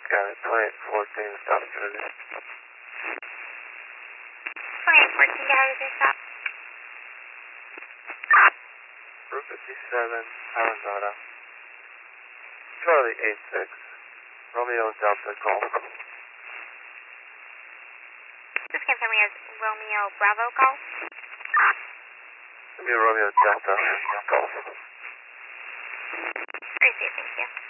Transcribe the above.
Got it, 2814, stop Trinity. 2814, how did you stop? Route 57, Arizona. Charlie 86, Romeo Delta Golf. This came from me as Romeo Bravo Golf. Romeo Delta Golf. Appreciate it, thank you.